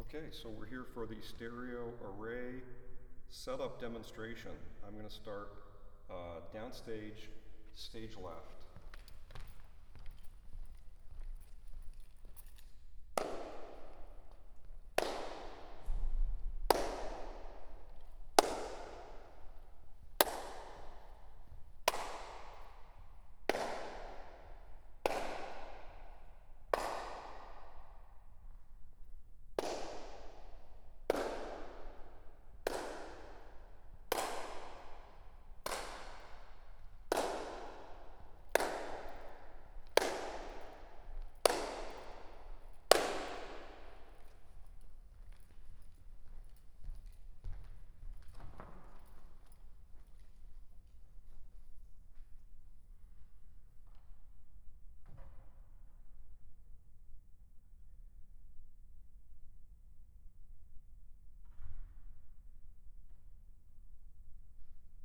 Okay, so we're here for the stereo array setup demonstration. I'm going to start downstage, stage left.